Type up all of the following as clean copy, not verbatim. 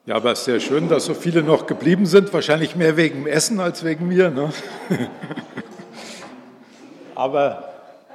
Ja, aber es ist sehr schön, dass so viele noch geblieben sind. Wahrscheinlich mehr wegen dem Essen als wegen mir. Ne? Aber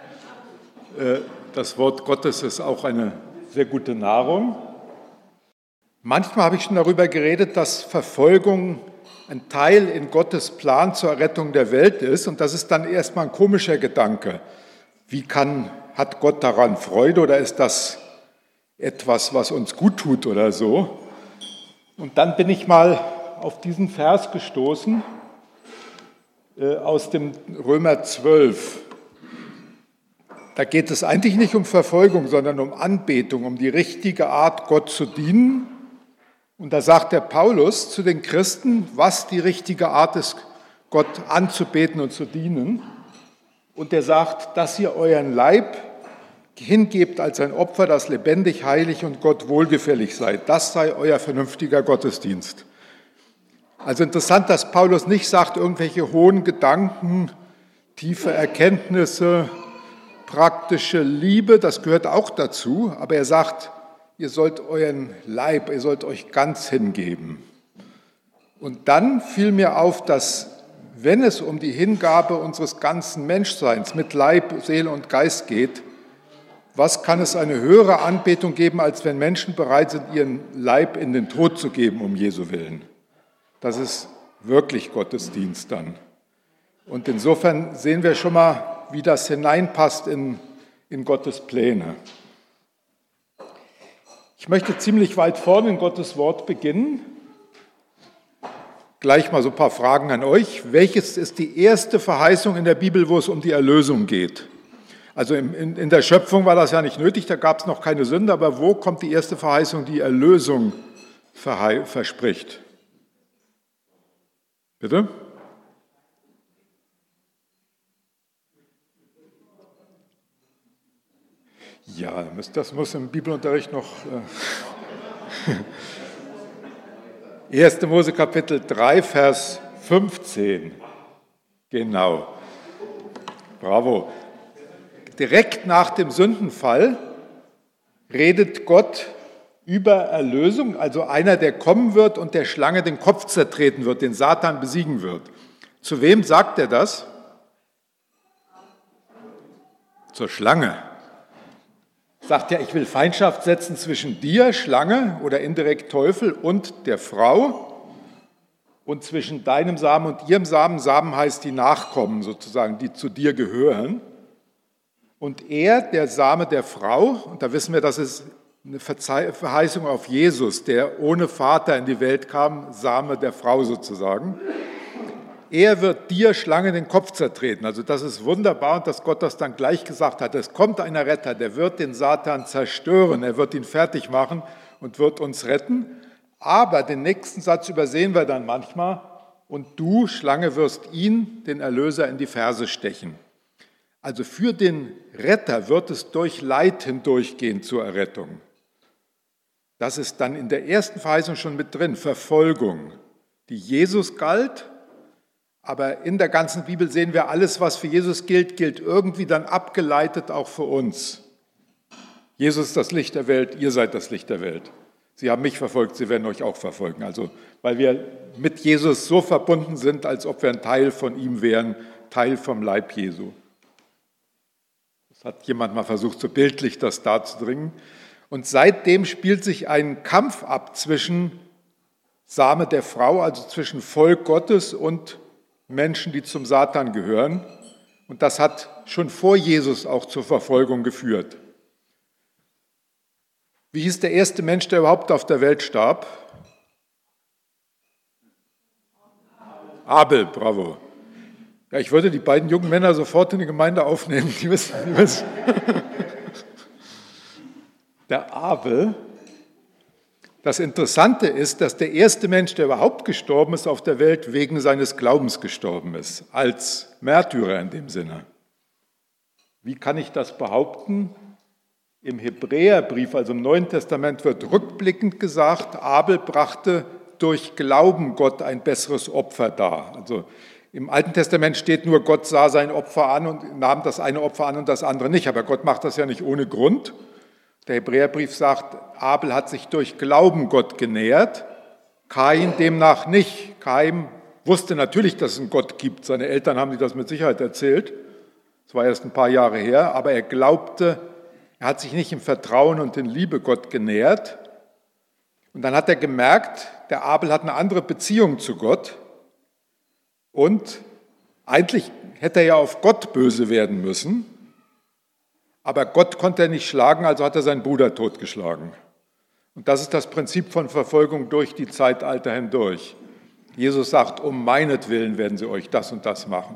das Wort Gottes ist auch eine sehr gute Nahrung. Manchmal habe ich schon darüber geredet, dass Verfolgung ein Teil in Gottes Plan zur Errettung der Welt ist. Und das ist dann erstmal ein komischer Gedanke. Hat Gott daran Freude oder ist das etwas, was uns gut tut oder so? Und dann bin ich mal auf diesen Vers gestoßen aus dem Römer 12. Da geht es eigentlich nicht um Verfolgung, sondern um Anbetung, um die richtige Art, Gott zu dienen. Und da sagt der Paulus zu den Christen, was die richtige Art ist, Gott anzubeten und zu dienen. Und er sagt, dass ihr euren Leib hingebt als ein Opfer, das lebendig, heilig und Gott wohlgefällig sei. Das sei euer vernünftiger Gottesdienst. Also interessant, dass Paulus nicht sagt, irgendwelche hohen Gedanken, tiefe Erkenntnisse, praktische Liebe, das gehört auch dazu, aber er sagt, ihr sollt euren Leib, ihr sollt euch ganz hingeben. Und dann fiel mir auf, dass wenn es um die Hingabe unseres ganzen Menschseins mit Leib, Seele und Geist geht, was kann es eine höhere Anbetung geben, als wenn Menschen bereit sind, ihren Leib in den Tod zu geben, um Jesu willen? Das ist wirklich Gottesdienst dann. Und insofern sehen wir schon mal, wie das hineinpasst in Gottes Pläne. Ich möchte ziemlich weit vorne in Gottes Wort beginnen. Gleich mal so ein paar Fragen an euch. Welches ist die erste Verheißung in der Bibel, wo es um die Erlösung geht? Also in der Schöpfung war das ja nicht nötig, da gab es noch keine Sünde, aber wo kommt die erste Verheißung, die Erlösung verspricht? Bitte? Ja, das muss im Bibelunterricht noch... 1. Mose Kapitel 3, Vers 15. Genau. Bravo. Direkt nach dem Sündenfall redet Gott über Erlösung, also einer, der kommen wird und der Schlange den Kopf zertreten wird, den Satan besiegen wird. Zu wem sagt er das? Zur Schlange. Sagt er, ich will Feindschaft setzen zwischen dir, Schlange oder indirekt Teufel, und der Frau und zwischen deinem Samen und ihrem Samen. Samen heißt die Nachkommen sozusagen, die zu dir gehören. Und er, der Same der Frau, und da wissen wir, das ist eine Verheißung auf Jesus, der ohne Vater in die Welt kam, Same der Frau sozusagen. Er wird dir, Schlange, den Kopf zertreten. Also das ist wunderbar, und dass Gott das dann gleich gesagt hat. Es kommt ein Retter, der wird den Satan zerstören, er wird ihn fertig machen und wird uns retten. Aber den nächsten Satz übersehen wir dann manchmal. Und du, Schlange, wirst ihn, den Erlöser, in die Ferse stechen. Also für den Retter wird es durch Leid hindurchgehen zur Errettung. Das ist dann in der ersten Verheißung schon mit drin, Verfolgung, die Jesus galt. Aber in der ganzen Bibel sehen wir, alles, was für Jesus gilt, gilt irgendwie dann abgeleitet auch für uns. Jesus ist das Licht der Welt, ihr seid das Licht der Welt. Sie haben mich verfolgt, sie werden euch auch verfolgen. Also, weil wir mit Jesus so verbunden sind, als ob wir ein Teil von ihm wären, Teil vom Leib Jesu. Das hat jemand mal versucht, so bildlich das darzubringen. Und seitdem spielt sich ein Kampf ab zwischen Same der Frau, also zwischen Volk Gottes und Menschen, die zum Satan gehören. Und das hat schon vor Jesus auch zur Verfolgung geführt. Wie hieß der erste Mensch, der überhaupt auf der Welt starb? Abel, bravo. Ja, ich würde die beiden jungen Männer sofort in die Gemeinde aufnehmen. Die wissen. Der Abel. Das Interessante ist, dass der erste Mensch, der überhaupt gestorben ist auf der Welt, wegen seines Glaubens gestorben ist, als Märtyrer in dem Sinne. Wie kann ich das behaupten? Im Hebräerbrief, also im Neuen Testament, wird rückblickend gesagt, Abel brachte durch Glauben Gott ein besseres Opfer dar. Also im Alten Testament steht nur, Gott sah sein Opfer an und nahm das eine Opfer an und das andere nicht. Aber Gott macht das ja nicht ohne Grund. Der Hebräerbrief sagt, Abel hat sich durch Glauben Gott genähert Kain demnach nicht. Kain wusste natürlich, dass es einen Gott gibt. Seine Eltern haben ihm das mit Sicherheit erzählt. Das war erst ein paar Jahre her, aber er glaubte, er hat sich nicht im Vertrauen und in Liebe Gott genähert. Und dann hat er gemerkt, der Abel hat eine andere Beziehung zu Gott. Und eigentlich hätte er ja auf Gott böse werden müssen. Aber Gott konnte er nicht schlagen, also hat er seinen Bruder totgeschlagen. Und das ist das Prinzip von Verfolgung durch die Zeitalter hindurch. Jesus sagt, um meinetwillen werden sie euch das und das machen.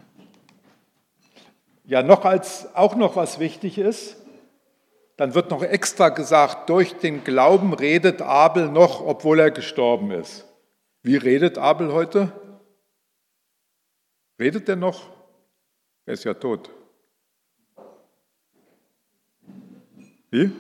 Ja, auch noch was wichtig ist, dann wird noch extra gesagt, durch den Glauben redet Abel noch, obwohl er gestorben ist. Wie redet Abel heute? Redet er noch? Er ist ja tot. Wie?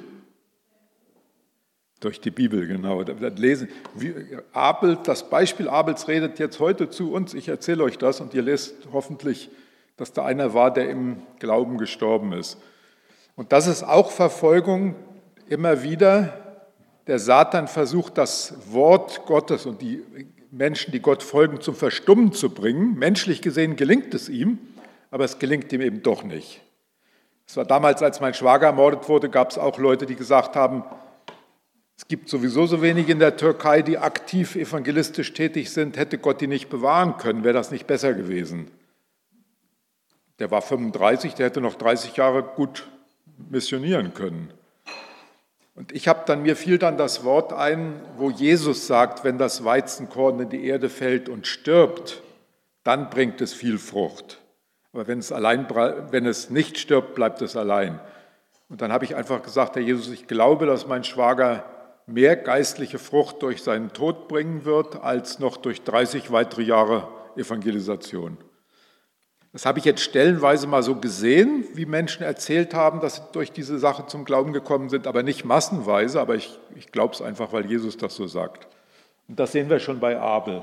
Durch die Bibel, genau. Lesen. Das Beispiel Abels redet jetzt heute zu uns. Ich erzähle euch das und ihr lest hoffentlich, dass da einer war, der im Glauben gestorben ist. Und das ist auch Verfolgung immer wieder. Der Satan versucht, das Wort Gottes und die Menschen, die Gott folgen, zum Verstummen zu bringen. Menschlich gesehen gelingt es ihm, aber es gelingt ihm eben doch nicht. Es war damals, als mein Schwager ermordet wurde, gab es auch Leute, die gesagt haben, es gibt sowieso so wenige in der Türkei, die aktiv evangelistisch tätig sind. Hätte Gott die nicht bewahren können, wäre das nicht besser gewesen. Der war 35, der hätte noch 30 Jahre gut missionieren können. Und mir fiel dann das Wort ein, wo Jesus sagt, wenn das Weizenkorn in die Erde fällt und stirbt, dann bringt es viel Frucht. Aber wenn es nicht stirbt, bleibt es allein. Und dann habe ich einfach gesagt, Herr Jesus, ich glaube, dass mein Schwager mehr geistliche Frucht durch seinen Tod bringen wird, als noch durch 30 weitere Jahre Evangelisation. Das habe ich jetzt stellenweise mal so gesehen, wie Menschen erzählt haben, dass sie durch diese Sache zum Glauben gekommen sind, aber nicht massenweise, aber ich glaube es einfach, weil Jesus das so sagt. Und das sehen wir schon bei Abel.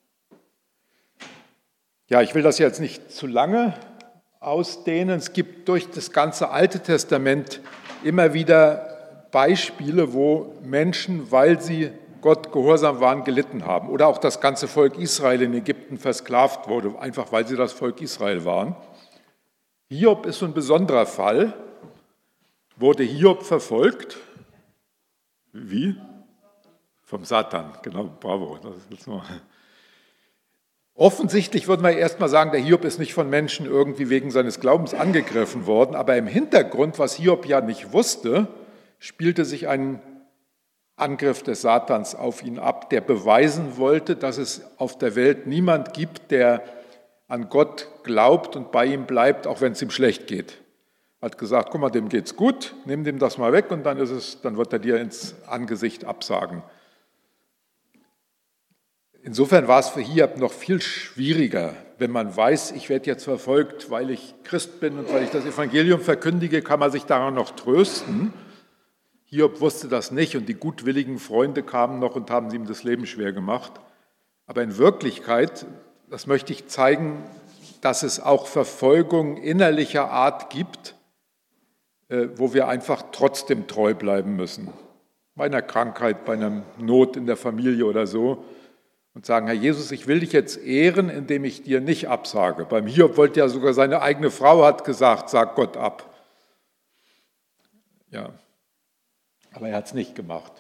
Ja, ich will das jetzt nicht zu lange ausdehnen. Es gibt durch das ganze Alte Testament immer wieder Beispiele, wo Menschen, weil sie Gott gehorsam waren, gelitten haben. Oder auch das ganze Volk Israel in Ägypten versklavt wurde, einfach weil sie das Volk Israel waren. Hiob ist so ein besonderer Fall. Wurde Hiob verfolgt? Wie? Vom Satan, genau, bravo. Offensichtlich würde man erst mal sagen, der Hiob ist nicht von Menschen irgendwie wegen seines Glaubens angegriffen worden, aber im Hintergrund, was Hiob ja nicht wusste, spielte sich ein Angriff des Satans auf ihn ab, der beweisen wollte, dass es auf der Welt niemand gibt, der an Gott glaubt und bei ihm bleibt, auch wenn es ihm schlecht geht. Er hat gesagt, guck mal, dem geht's gut, nimm dem das mal weg und dann wird er dir ins Angesicht absagen. Insofern war es für Hiob noch viel schwieriger, wenn man weiß, ich werde jetzt verfolgt, weil ich Christ bin und weil ich das Evangelium verkündige, kann man sich daran noch trösten. Hiob wusste das nicht und die gutwilligen Freunde kamen noch und haben ihm das Leben schwer gemacht. Aber in Wirklichkeit, das möchte ich zeigen, dass es auch Verfolgung innerlicher Art gibt, wo wir einfach trotzdem treu bleiben müssen. Bei einer Krankheit, bei einer Not in der Familie oder so. Und sagen, Herr Jesus, ich will dich jetzt ehren, indem ich dir nicht absage. Beim Hiob wollte ja sogar seine eigene Frau, hat gesagt, sag Gott ab. Ja, aber er hat es nicht gemacht.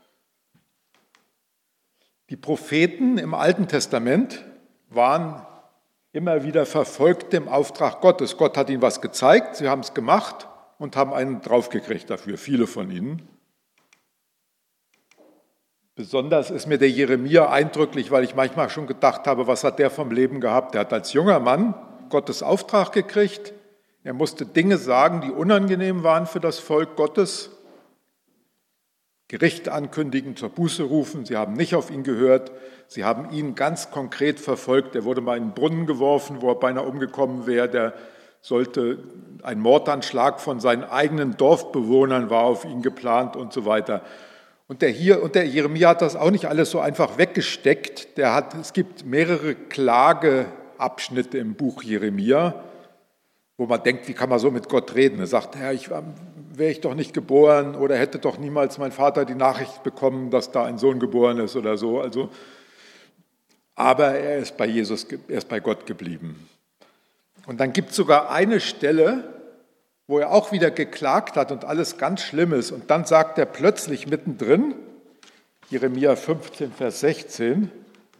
Die Propheten im Alten Testament waren immer wieder verfolgt im Auftrag Gottes. Gott hat ihnen was gezeigt, sie haben es gemacht und haben einen draufgekriegt dafür, viele von ihnen. Besonders ist mir der Jeremia eindrücklich, weil ich manchmal schon gedacht habe, was hat der vom Leben gehabt? Der hat als junger Mann Gottes Auftrag gekriegt. Er musste Dinge sagen, die unangenehm waren für das Volk Gottes. Gericht ankündigen, zur Buße rufen. Sie haben nicht auf ihn gehört. Sie haben ihn ganz konkret verfolgt. Er wurde mal in einen Brunnen geworfen, wo er beinahe umgekommen wäre. Der sollte, ein Mordanschlag von seinen eigenen Dorfbewohnern war auf ihn geplant und so weiter. Und der Jeremia hat das auch nicht alles so einfach weggesteckt. Es gibt mehrere Klageabschnitte im Buch Jeremia, wo man denkt, wie kann man so mit Gott reden? Er sagt, Herr, wäre ich doch nicht geboren oder hätte doch niemals mein Vater die Nachricht bekommen, dass da ein Sohn geboren ist oder so. Aber er ist bei Gott geblieben. Und dann gibt es sogar eine Stelle, wo er auch wieder geklagt hat und alles ganz schlimm ist. Und dann sagt er plötzlich mittendrin, Jeremia 15, Vers 16,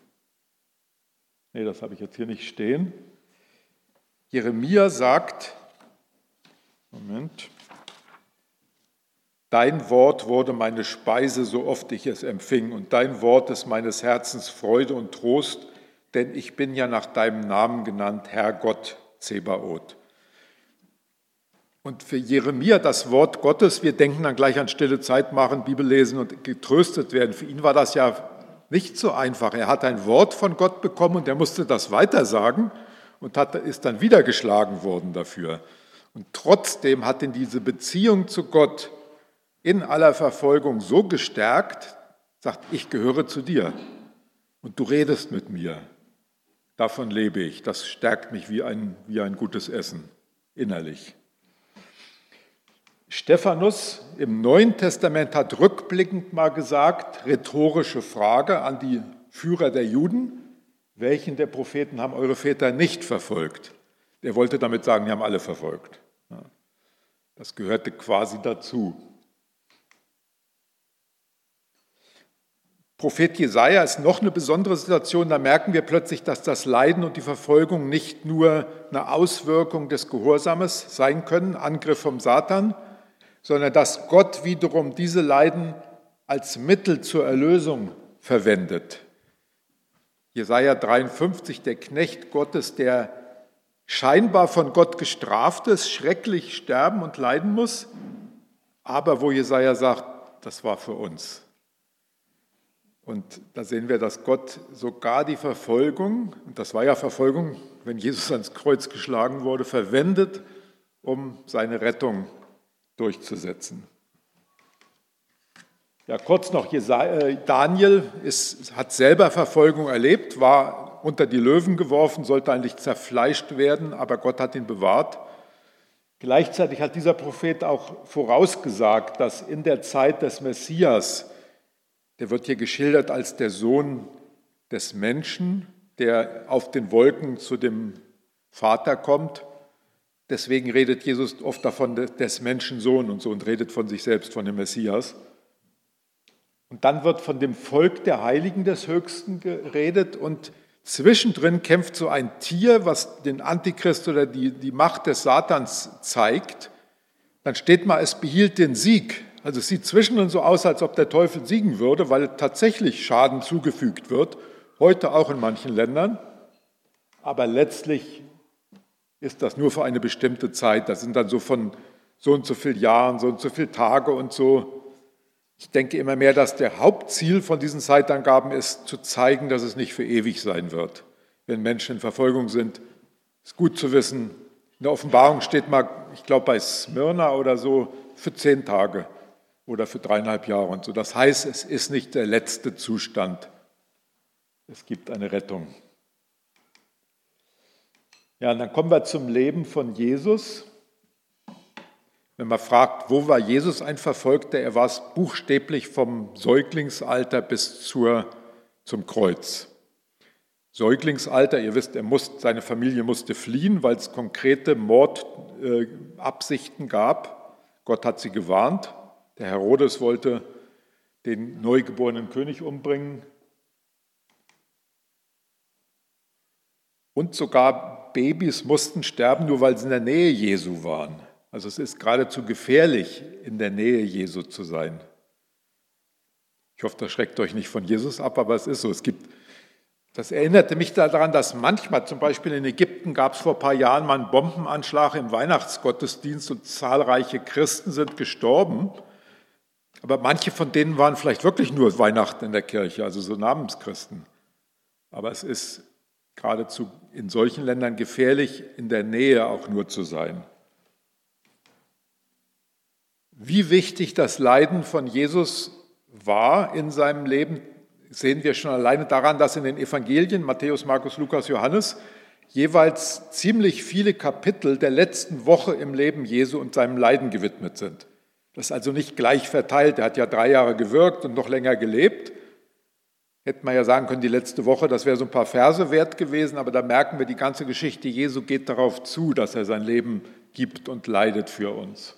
nee, das habe ich jetzt hier nicht stehen. Jeremia sagt, dein Wort wurde meine Speise, so oft ich es empfing, und dein Wort ist meines Herzens Freude und Trost, denn ich bin ja nach deinem Namen genannt, Herr Gott Zebaoth. Und für Jeremia das Wort Gottes, wir denken dann gleich an stille Zeit machen, Bibel lesen und getröstet werden. Für ihn war das ja nicht so einfach. Er hat ein Wort von Gott bekommen und er musste das weitersagen und ist dann wieder geschlagen worden dafür. Und trotzdem hat ihn diese Beziehung zu Gott in aller Verfolgung so gestärkt, sagt, ich gehöre zu dir und du redest mit mir. Davon lebe ich. Das stärkt mich wie ein gutes Essen innerlich. Stephanus im Neuen Testament hat rückblickend mal gesagt, rhetorische Frage an die Führer der Juden, welchen der Propheten haben eure Väter nicht verfolgt? Er wollte damit sagen, die haben alle verfolgt. Das gehörte quasi dazu. Prophet Jesaja ist noch eine besondere Situation, da merken wir plötzlich, dass das Leiden und die Verfolgung nicht nur eine Auswirkung des Gehorsames sein können, Angriff vom Satan, sondern dass Gott wiederum diese Leiden als Mittel zur Erlösung verwendet. Jesaja 53, der Knecht Gottes, der scheinbar von Gott gestraft ist, schrecklich sterben und leiden muss, aber wo Jesaja sagt, das war für uns. Und da sehen wir, dass Gott sogar die Verfolgung, und das war ja Verfolgung, wenn Jesus ans Kreuz geschlagen wurde, verwendet, um seine Rettung durchzusetzen. Ja, kurz noch, Daniel hat selber Verfolgung erlebt, war unter die Löwen geworfen, sollte eigentlich zerfleischt werden, aber Gott hat ihn bewahrt. Gleichzeitig hat dieser Prophet auch vorausgesagt, dass in der Zeit des Messias, der wird hier geschildert als der Sohn des Menschen, der auf den Wolken zu dem Vater kommt. Deswegen redet Jesus oft davon des Menschen Sohn und so und redet von sich selbst, von dem Messias. Und dann wird von dem Volk der Heiligen des Höchsten geredet und zwischendrin kämpft so ein Tier, was den Antichrist oder die Macht des Satans zeigt. Dann steht mal, es behielt den Sieg. Also es sieht zwischendrin so aus, als ob der Teufel siegen würde, weil tatsächlich Schaden zugefügt wird, heute auch in manchen Ländern. Aber letztlich ist das nur für eine bestimmte Zeit. Das sind dann so von so und so vielen Jahren, so und so viele Tage und so. Ich denke immer mehr, dass der Hauptziel von diesen Zeitangaben ist, zu zeigen, dass es nicht für ewig sein wird. Wenn Menschen in Verfolgung sind, ist gut zu wissen. In der Offenbarung steht mal, ich glaube bei Smyrna oder so, für 10 Tage. Oder für 3,5 Jahre und so. Das heißt, es ist nicht der letzte Zustand. Es gibt eine Rettung. Ja, und dann kommen wir zum Leben von Jesus. Wenn man fragt, wo war Jesus ein Verfolgter? Er war es buchstäblich vom Säuglingsalter bis zum Kreuz. Säuglingsalter, ihr wisst, seine Familie musste fliehen, weil es konkrete Mordabsichten gab. Gott hat sie gewarnt. Der Herodes wollte den neugeborenen König umbringen. Und sogar Babys mussten sterben, nur weil sie in der Nähe Jesu waren. Also es ist geradezu gefährlich, in der Nähe Jesu zu sein. Ich hoffe, das schreckt euch nicht von Jesus ab, aber es ist so. Das erinnerte mich daran, dass manchmal, zum Beispiel in Ägypten, gab es vor ein paar Jahren mal einen Bombenanschlag im Weihnachtsgottesdienst und zahlreiche Christen sind gestorben. Aber manche von denen waren vielleicht wirklich nur Weihnachten in der Kirche, also so Namenschristen. Aber es ist geradezu in solchen Ländern gefährlich, in der Nähe auch nur zu sein. Wie wichtig das Leiden von Jesus war in seinem Leben, sehen wir schon alleine daran, dass in den Evangelien, Matthäus, Markus, Lukas, Johannes, jeweils ziemlich viele Kapitel der letzten Woche im Leben Jesu und seinem Leiden gewidmet sind. Das ist also nicht gleich verteilt. Er hat ja 3 Jahre gewirkt und noch länger gelebt. Hätte man ja sagen können, die letzte Woche, das wäre so ein paar Verse wert gewesen, aber da merken wir, die ganze Geschichte Jesu geht darauf zu, dass er sein Leben gibt und leidet für uns.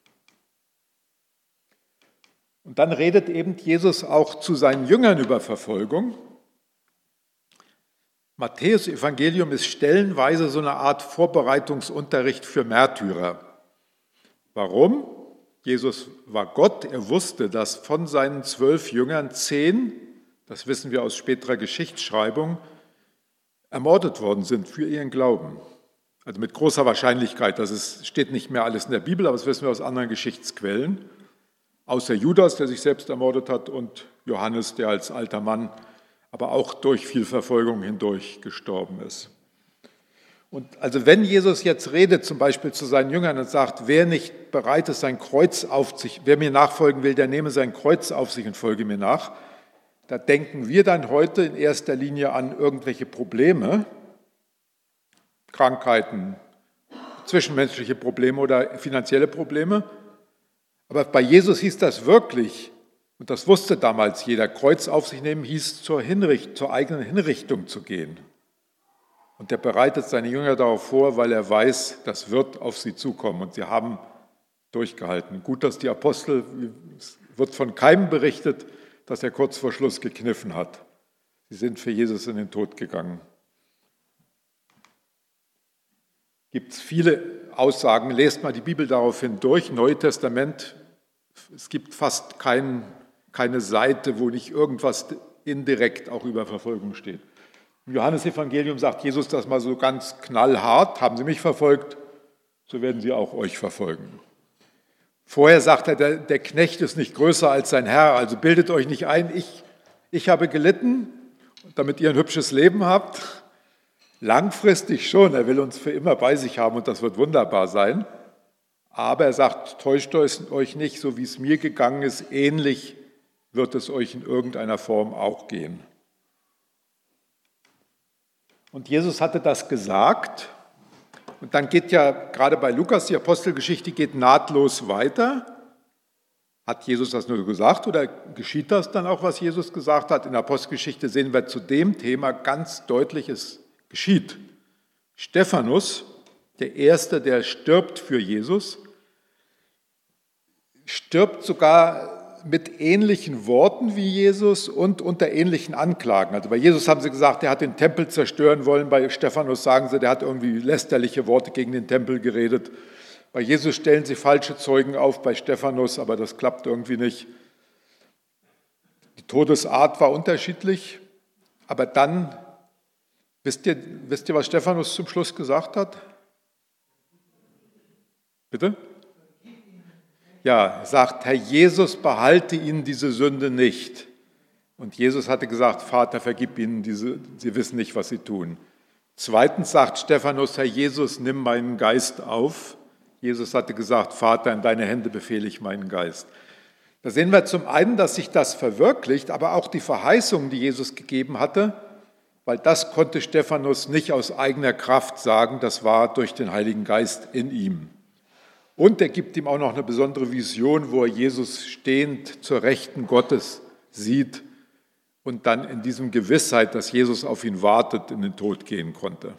Und dann redet eben Jesus auch zu seinen Jüngern über Verfolgung. Matthäus Evangelium ist stellenweise so eine Art Vorbereitungsunterricht für Märtyrer. Warum? Jesus war Gott, er wusste, dass von seinen 12 Jüngern 10, das wissen wir aus späterer Geschichtsschreibung, ermordet worden sind für ihren Glauben. Also mit großer Wahrscheinlichkeit, steht nicht mehr alles in der Bibel, aber das wissen wir aus anderen Geschichtsquellen. Außer Judas, der sich selbst ermordet hat, und Johannes, der als alter Mann, aber auch durch viel Verfolgung hindurch gestorben ist. Und also wenn Jesus jetzt redet, zum Beispiel zu seinen Jüngern und sagt, wer nicht bereit ist, sein Kreuz auf sich, wer mir nachfolgen will, der nehme sein Kreuz auf sich und folge mir nach, da denken wir dann heute in erster Linie an irgendwelche Probleme, Krankheiten, zwischenmenschliche Probleme oder finanzielle Probleme. Aber bei Jesus hieß das wirklich, und das wusste damals jeder, Kreuz auf sich nehmen hieß zur eigenen Hinrichtung zu gehen. Und er bereitet seine Jünger darauf vor, weil er weiß, das wird auf sie zukommen. Und sie haben durchgehalten. Gut, dass die Apostel, es wird von keinem berichtet, dass er kurz vor Schluss gekniffen hat. Sie sind für Jesus in den Tod gegangen. Gibt es viele Aussagen, lest mal die Bibel daraufhin durch, Neue Testament, es gibt fast keine Seite, wo nicht irgendwas indirekt auch über Verfolgung steht. Im Johannesevangelium sagt Jesus das mal so ganz knallhart, haben Sie mich verfolgt, so werden Sie auch euch verfolgen. Vorher sagt er, der Knecht ist nicht größer als sein Herr, also bildet euch nicht ein, ich habe gelitten, damit ihr ein hübsches Leben habt. Langfristig schon, er will uns für immer bei sich haben und das wird wunderbar sein. Aber er sagt, täuscht euch nicht, so wie es mir gegangen ist, ähnlich wird es euch in irgendeiner Form auch gehen. Und Jesus hatte das gesagt. Und dann geht ja gerade bei Lukas, die Apostelgeschichte geht nahtlos weiter. Hat Jesus das nur gesagt oder geschieht das dann auch, was Jesus gesagt hat? In der Apostelgeschichte sehen wir zu dem Thema ganz deutlich, es geschieht. Stephanus, der Erste, der stirbt für Jesus, stirbt sogar mit ähnlichen Worten wie Jesus und unter ähnlichen Anklagen. Also bei Jesus haben sie gesagt, er hat den Tempel zerstören wollen. Bei Stephanus sagen sie, der hat irgendwie lästerliche Worte gegen den Tempel geredet. Bei Jesus stellen sie falsche Zeugen auf, bei Stephanus, aber das klappt irgendwie nicht. Die Todesart war unterschiedlich, aber dann, wisst ihr, was Stephanus zum Schluss gesagt hat? Bitte? Ja, sagt, Herr Jesus, behalte ihnen diese Sünde nicht. Und Jesus hatte gesagt, Vater, vergib ihnen, sie wissen nicht, was sie tun. Zweitens sagt Stephanus, Herr Jesus, nimm meinen Geist auf. Jesus hatte gesagt, Vater, in deine Hände befehle ich meinen Geist. Da sehen wir zum einen, dass sich das verwirklicht, aber auch die Verheißungen, die Jesus gegeben hatte, weil das konnte Stephanus nicht aus eigener Kraft sagen, das war durch den Heiligen Geist in ihm. Und er gibt ihm auch noch eine besondere Vision, wo er Jesus stehend zur Rechten Gottes sieht und dann in diesem Gewissheit, dass Jesus auf ihn wartet, in den Tod gehen konnte.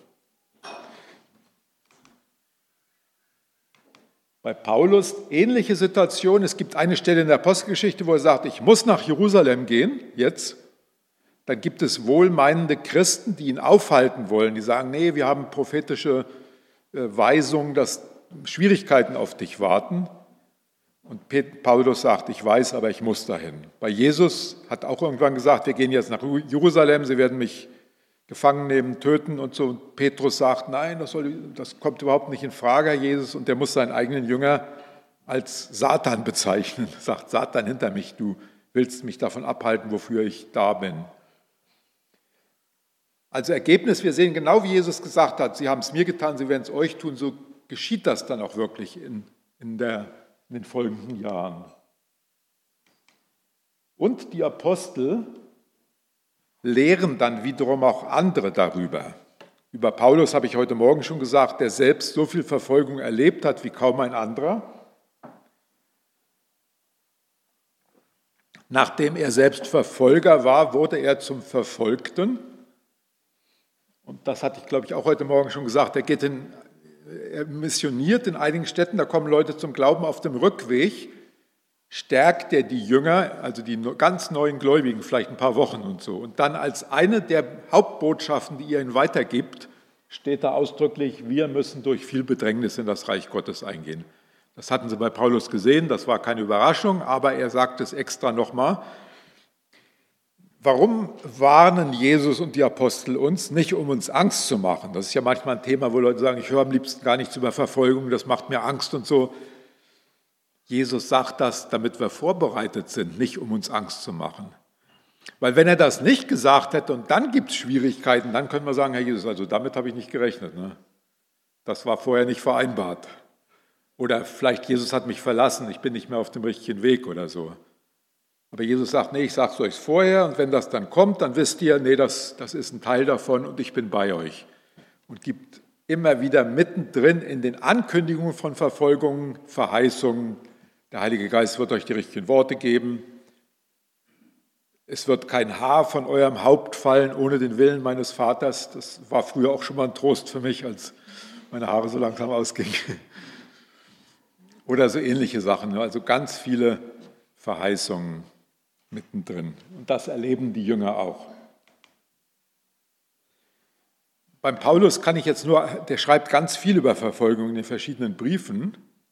Bei Paulus ähnliche Situation. Es gibt eine Stelle in der Apostelgeschichte, wo er sagt, ich muss nach Jerusalem gehen, jetzt. Dann gibt es wohlmeinende Christen, die ihn aufhalten wollen. Die sagen, nee, wir haben prophetische Weisungen, dass Schwierigkeiten auf dich warten. Und Paulus sagt, ich weiß, aber ich muss dahin. Bei Jesus hat auch irgendwann gesagt, wir gehen jetzt nach Jerusalem, sie werden mich gefangen nehmen, töten und so. Und Petrus sagt, nein, das kommt überhaupt nicht in Frage, Herr Jesus. Und der muss seinen eigenen Jünger als Satan bezeichnen. Er sagt, Satan hinter mich, du willst mich davon abhalten, wofür ich da bin. Also Ergebnis, wir sehen genau, wie Jesus gesagt hat, sie haben es mir getan, sie werden es euch tun, so geschieht das dann auch wirklich in den folgenden Jahren. Und die Apostel lehren dann wiederum auch andere darüber. Über Paulus habe ich heute Morgen schon gesagt, der selbst so viel Verfolgung erlebt hat wie kaum ein anderer. Nachdem er selbst Verfolger war, wurde er zum Verfolgten. Und das hatte ich, glaube ich, auch heute Morgen schon gesagt. Er missioniert in einigen Städten, da kommen Leute zum Glauben auf dem Rückweg, stärkt er die Jünger, also die ganz neuen Gläubigen, vielleicht ein paar Wochen und so. Und dann als eine der Hauptbotschaften, die er ihnen weitergibt, steht da ausdrücklich, wir müssen durch viel Bedrängnis in das Reich Gottes eingehen. Das hatten sie bei Paulus gesehen, das war keine Überraschung, aber er sagt es extra nochmal. Warum warnen Jesus und die Apostel uns? Nicht, um uns Angst zu machen. Das ist ja manchmal ein Thema, wo Leute sagen, ich höre am liebsten gar nichts über Verfolgung, das macht mir Angst und so. Jesus sagt das, damit wir vorbereitet sind, nicht um uns Angst zu machen. Weil wenn er das nicht gesagt hätte und dann gibt es Schwierigkeiten, dann können wir sagen, Herr Jesus, also damit habe ich nicht gerechnet. Ne? Das war vorher nicht vereinbart. Oder vielleicht Jesus hat mich verlassen, ich bin nicht mehr auf dem richtigen Weg oder so. Aber Jesus sagt, nee, ich sage es euch vorher und wenn das dann kommt, dann wisst ihr, nee, das ist ein Teil davon und ich bin bei euch. Und gibt immer wieder mittendrin in den Ankündigungen von Verfolgungen, Verheißungen, der Heilige Geist wird euch die richtigen Worte geben. Es wird kein Haar von eurem Haupt fallen ohne den Willen meines Vaters. Das war früher auch schon mal ein Trost für mich, als meine Haare so langsam ausgingen. Oder so ähnliche Sachen, also ganz viele Verheißungen mittendrin. Und das erleben die Jünger auch. Beim Paulus kann ich jetzt nur, der schreibt ganz viel über Verfolgung in den verschiedenen Briefen.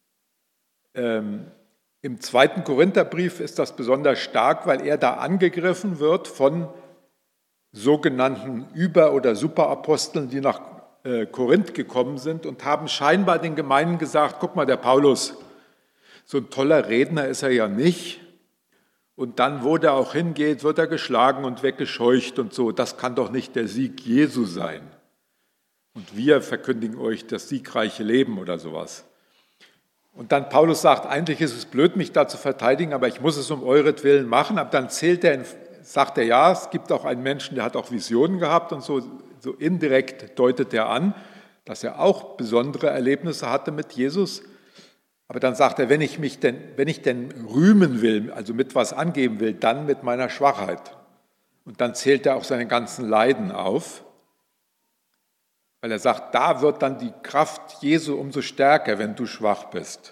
Im 2. Korintherbrief ist das besonders stark, weil er da angegriffen wird von sogenannten Über- oder Superaposteln, die nach Korinth gekommen sind und haben scheinbar den Gemeinden gesagt, guck mal, der Paulus, so ein toller Redner ist er ja nicht. Und dann, wo der auch hingeht, wird er geschlagen und weggescheucht und so. Das kann doch nicht der Sieg Jesu sein. Und wir verkündigen euch das siegreiche Leben oder sowas. Und dann Paulus sagt, eigentlich ist es blöd, mich da zu verteidigen, aber ich muss es um euretwillen machen. Aber dann sagt er, ja, es gibt auch einen Menschen, der hat auch Visionen gehabt und so indirekt deutet er an, dass er auch besondere Erlebnisse hatte mit Jesus. Aber dann sagt er, wenn ich denn rühmen will, also mit was angeben will, dann mit meiner Schwachheit. Und dann zählt er auch seine ganzen Leiden auf, weil er sagt, da wird dann die Kraft Jesu umso stärker, wenn du schwach bist.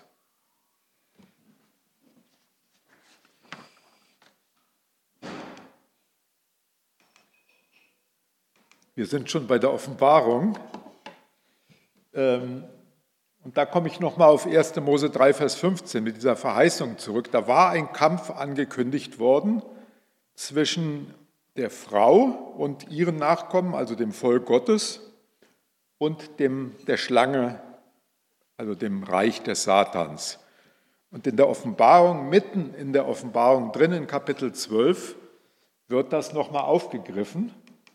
Wir sind schon bei der Offenbarung. Und da komme ich nochmal auf 1. Mose 3, Vers 15 mit dieser Verheißung zurück. Da war ein Kampf angekündigt worden zwischen der Frau und ihren Nachkommen, also dem Volk Gottes, und der Schlange, also dem Reich des Satans. Und in der Offenbarung, mitten in der Offenbarung drin, in Kapitel 12, wird das nochmal aufgegriffen.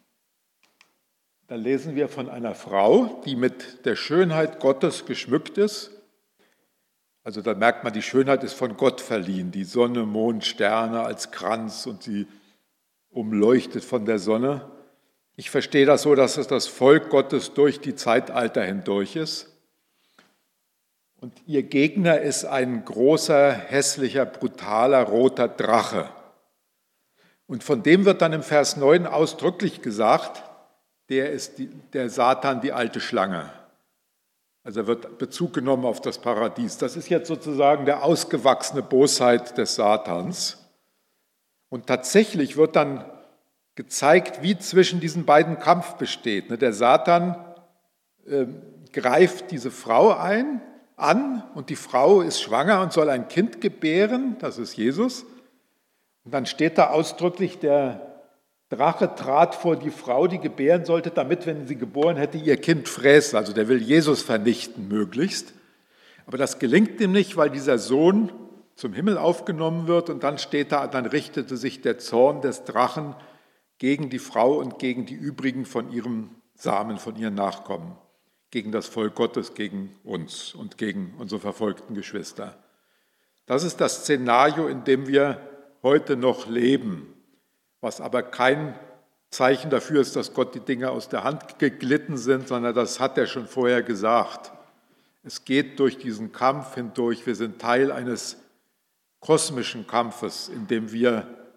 Da lesen wir von einer Frau, die mit der Schönheit Gottes geschmückt ist. Also da merkt man, die Schönheit ist von Gott verliehen. Die Sonne, Mond, Sterne als Kranz und sie umleuchtet von der Sonne. Ich verstehe das so, dass es das Volk Gottes durch die Zeitalter hindurch ist. Und ihr Gegner ist ein großer, hässlicher, brutaler, roter Drache. Und von dem wird dann im Vers 9 ausdrücklich gesagt, der ist der Satan, die alte Schlange. Also wird Bezug genommen auf das Paradies. Das ist jetzt sozusagen der ausgewachsene Bosheit des Satans. Und tatsächlich wird dann gezeigt, wie zwischen diesen beiden Kampf besteht. Der Satan greift diese Frau an und die Frau ist schwanger und soll ein Kind gebären, das ist Jesus. Und dann steht da ausdrücklich, der Drache trat vor die Frau, die gebären sollte, damit, wenn sie geboren hätte, ihr Kind fräße. Also der will Jesus vernichten möglichst. Aber das gelingt ihm nicht, weil dieser Sohn zum Himmel aufgenommen wird und dann steht da, dann richtete sich der Zorn des Drachen gegen die Frau und gegen die übrigen von ihrem Samen, von ihren Nachkommen, gegen das Volk Gottes, gegen uns und gegen unsere verfolgten Geschwister. Das ist das Szenario, in dem wir heute noch leben, was aber kein Zeichen dafür ist, dass Gott die Dinge aus der Hand geglitten sind, sondern das hat er schon vorher gesagt. Es geht durch diesen Kampf hindurch. Wir sind Teil eines kosmischen Kampfes, in dem wir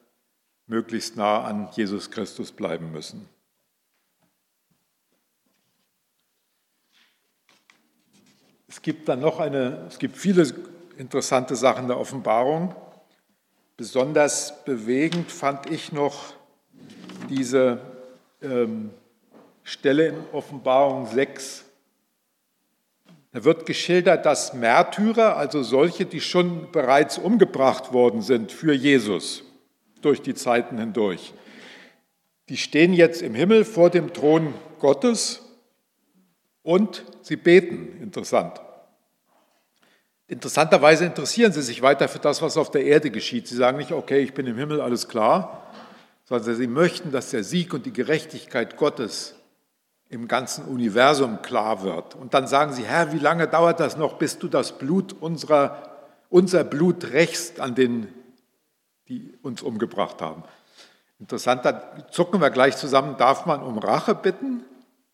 möglichst nah an Jesus Christus bleiben müssen. Es gibt viele interessante Sachen der Offenbarung. Besonders bewegend fand ich noch diese Stelle in Offenbarung 6. Da wird geschildert, dass Märtyrer, also solche, die schon bereits umgebracht worden sind für Jesus durch die Zeiten hindurch, die stehen jetzt im Himmel vor dem Thron Gottes und sie beten. Interessant. Interessanterweise interessieren sie sich weiter für das, was auf der Erde geschieht. Sie sagen nicht, okay, ich bin im Himmel, alles klar, sondern sie möchten, dass der Sieg und die Gerechtigkeit Gottes im ganzen Universum klar wird. Und dann sagen sie, Herr, wie lange dauert das noch, bis du das Blut unser Blut rächst an denen, die uns umgebracht haben. Interessant, da zucken wir gleich zusammen, darf man um Rache bitten?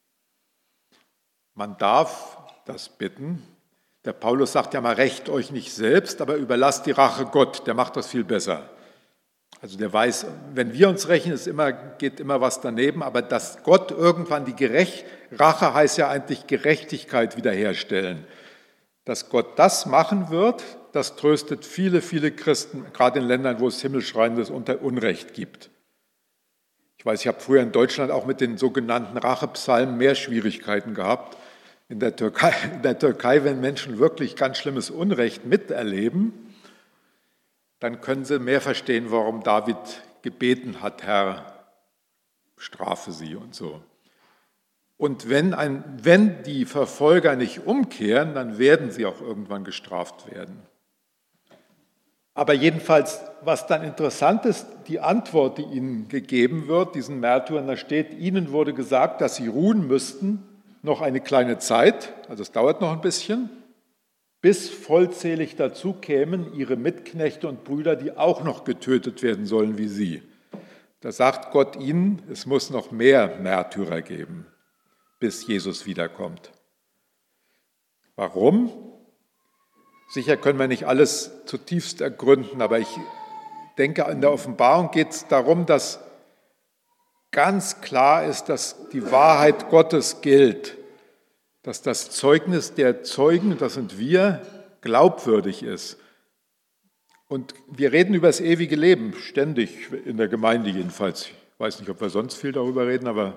Man darf das bitten. Der Paulus sagt ja mal, rächt euch nicht selbst, aber überlasst die Rache Gott, der macht das viel besser. Also der weiß, wenn wir uns rächen, geht immer was daneben, aber dass Gott irgendwann Rache heißt ja eigentlich Gerechtigkeit wiederherstellen. Dass Gott das machen wird, das tröstet viele, viele Christen, gerade in Ländern, wo es himmelschreiendes Unrecht gibt. Ich weiß, ich habe früher in Deutschland auch mit den sogenannten Rachepsalmen mehr Schwierigkeiten gehabt. In der Türkei, wenn Menschen wirklich ganz schlimmes Unrecht miterleben, dann können sie mehr verstehen, warum David gebeten hat, Herr, strafe sie und so. Und wenn die Verfolger nicht umkehren, dann werden sie auch irgendwann gestraft werden. Aber jedenfalls, was dann interessant ist, die Antwort, die ihnen gegeben wird, diesen Märtyrern, da steht, ihnen wurde gesagt, dass sie ruhen müssten, noch eine kleine Zeit, also es dauert noch ein bisschen, bis vollzählig dazu kämen ihre Mitknechte und Brüder, die auch noch getötet werden sollen wie sie. Da sagt Gott ihnen, es muss noch mehr Märtyrer geben, bis Jesus wiederkommt. Warum? Sicher können wir nicht alles zutiefst ergründen, aber ich denke, in der Offenbarung geht es darum, dass ganz klar ist, dass die Wahrheit Gottes gilt, dass das Zeugnis der Zeugen, das sind wir, glaubwürdig ist. Und wir reden über das ewige Leben, ständig in der Gemeinde jedenfalls. Ich weiß nicht, ob wir sonst viel darüber reden, aber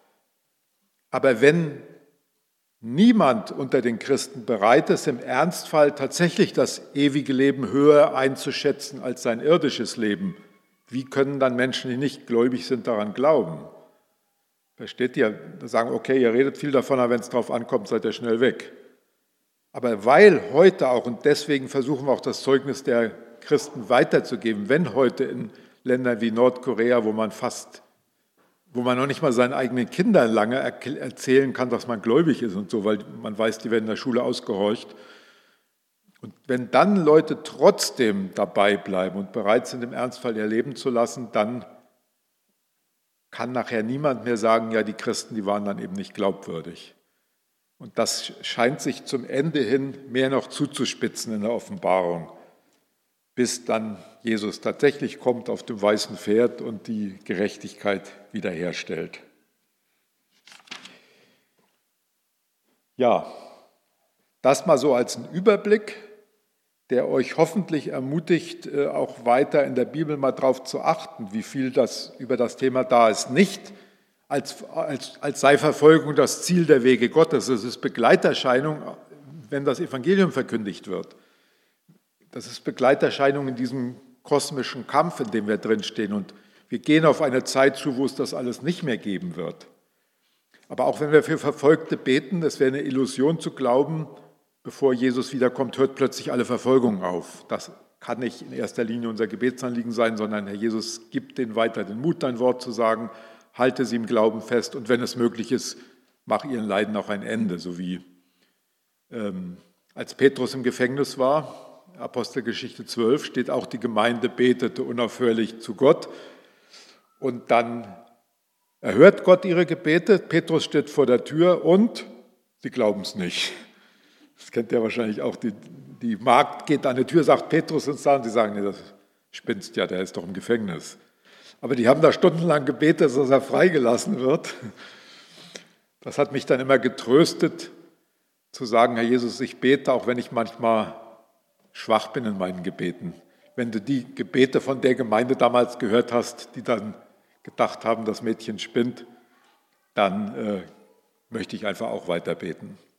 wenn niemand unter den Christen bereit ist, im Ernstfall tatsächlich das ewige Leben höher einzuschätzen als sein irdisches Leben, wie können dann Menschen, die nicht gläubig sind, daran glauben? Versteht ihr? Da sagen, okay, ihr redet viel davon, aber wenn es drauf ankommt, seid ihr schnell weg. Aber weil heute auch, und deswegen versuchen wir auch das Zeugnis der Christen weiterzugeben, wenn heute in Ländern wie Nordkorea, wo man noch nicht mal seinen eigenen Kindern lange erzählen kann, dass man gläubig ist und so, weil man weiß, die werden in der Schule ausgehorcht. Und wenn dann Leute trotzdem dabei bleiben und bereit sind, im Ernstfall ihr Leben zu lassen, dann kann nachher niemand mehr sagen, ja, die Christen, die waren dann eben nicht glaubwürdig. Und das scheint sich zum Ende hin mehr noch zuzuspitzen in der Offenbarung, bis dann Jesus tatsächlich kommt auf dem weißen Pferd und die Gerechtigkeit wiederherstellt. Ja, das mal so als ein Überblick, der euch hoffentlich ermutigt, auch weiter in der Bibel mal drauf zu achten, wie viel das über das Thema da ist. Nicht als sei Verfolgung das Ziel der Wege Gottes. Es ist Begleiterscheinung, wenn das Evangelium verkündigt wird. Das ist Begleiterscheinung in diesem kosmischen Kampf, in dem wir drinstehen. Und wir gehen auf eine Zeit zu, wo es das alles nicht mehr geben wird. Aber auch wenn wir für Verfolgte beten, es wäre eine Illusion zu glauben, bevor Jesus wiederkommt, hört plötzlich alle Verfolgung auf. Das kann nicht in erster Linie unser Gebetsanliegen sein, sondern Herr Jesus, gib denen weiter den Mut, dein Wort zu sagen, halte sie im Glauben fest und wenn es möglich ist, mach ihren Leiden auch ein Ende. So wie als Petrus im Gefängnis war, Apostelgeschichte 12, steht auch, die Gemeinde betete unaufhörlich zu Gott und dann erhört Gott ihre Gebete, Petrus steht vor der Tür und sie glauben es nicht. Das kennt ihr wahrscheinlich auch, die Magd geht an die Tür, sagt Petrus und sie sagen, nee, das spinnst ja, der ist doch im Gefängnis. Aber die haben da stundenlang gebetet, dass er freigelassen wird. Das hat mich dann immer getröstet, zu sagen, Herr Jesus, ich bete, auch wenn ich manchmal schwach bin in meinen Gebeten. Wenn du die Gebete von der Gemeinde damals gehört hast, die dann gedacht haben, das Mädchen spinnt, dann möchte ich einfach auch weiter beten.